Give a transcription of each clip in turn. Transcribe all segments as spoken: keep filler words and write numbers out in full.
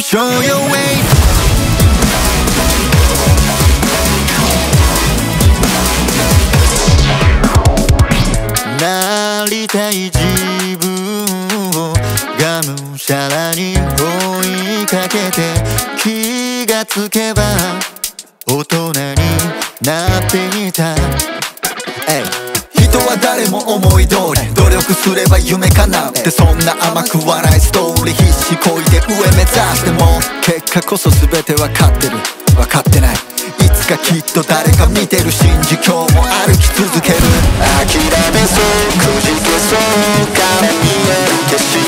show your way。 なりたい自分をがむしゃらに追いかけて、気がつけば大人になっていた。人は誰も思い通り努力すれば夢叶うって、そんな甘くはないストーリー。必死こいで上目指しても結果こそ全て分かってる分かってない。いつかきっと誰か見てる、信じ今日も歩き続ける。諦めそうくじけそうから見える景色、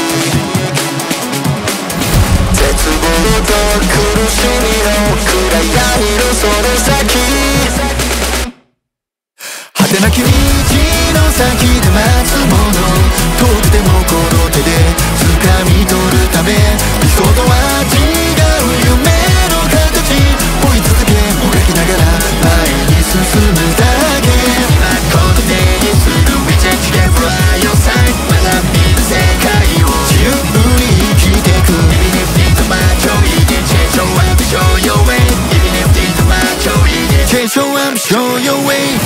絶望と苦しみの暗闇のその先、果てなき道の先で待つもの、遠くてもこの手で掴み取るため、理想とは違う夢の形追い続けもがきながら前に進むだけ。今この手にする We change can fly your side、 まだ見ぬ世界を自由に生きてく。 Even if it's too much or you can change your way, show your way。 Even if it's too much or you can change your way, show your way。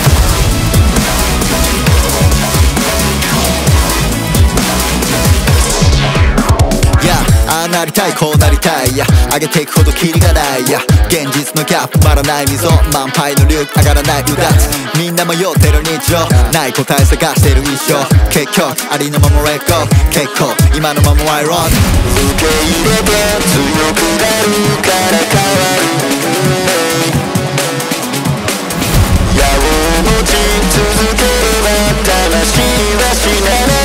ああなりたいこうなりたい、や上げていくほどキリがない、や現実のギャップ埋まらない溝、満杯の流上がらないうだつ、みんな迷ってる日常、ない答え探してる一生、結局ありのまま Let go、 結構今のまま I run。 受け入れて強くなるから変わる、矢を持ち続ければ魂は死なない。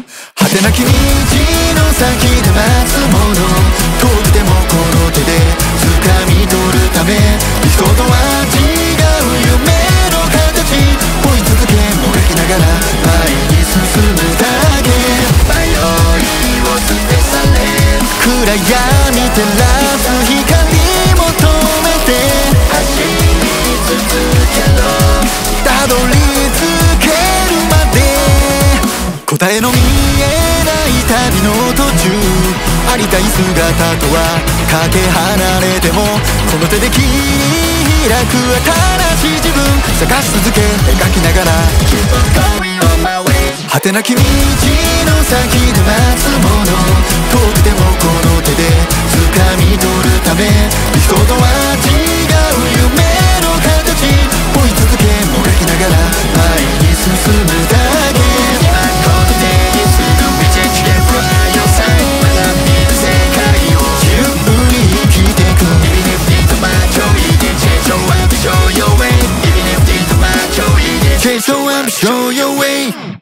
果てなき道の先で待つもの、遠くてもこの手で掴み取るため、理想とは違う夢の形追い続けもがきながら前に進むだけ。迷いを捨て去れ、暗闇照らす光求めて走り続けろ、たどり着けるまで。答えの見えない旅の途中、ありたい姿とはかけ離れても、この手で切り開く新しい自分探し続け描きながら Keep on going on my way。 果てなき道の先で待つもの、遠くてもこの手で掴み取るため、理想とは違う夢の形追い続けもがきながら前に進むだけ。Show your way.